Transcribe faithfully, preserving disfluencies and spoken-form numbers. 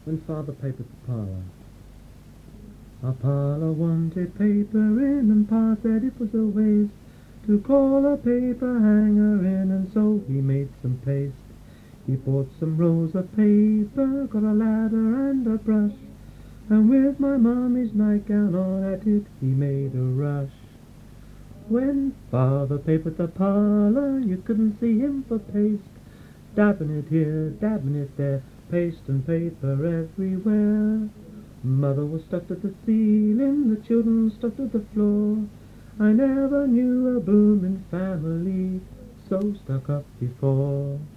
when Father papered the parlour. Our parlour wanted paper in, and Pa said it was a waste to call a paper hanger in, and so he made some paste. He bought some rolls of paper, got a ladder and a brush, and with my mummy's nightgown on at it he made a rush. When Father papered the parlour, you couldn't see him for paste, dabbing it here, dabbing it there, paste and paper everywhere. Mother was stuck to the ceiling, the children stuck to the floor. I never knew a blooming family so stuck up before.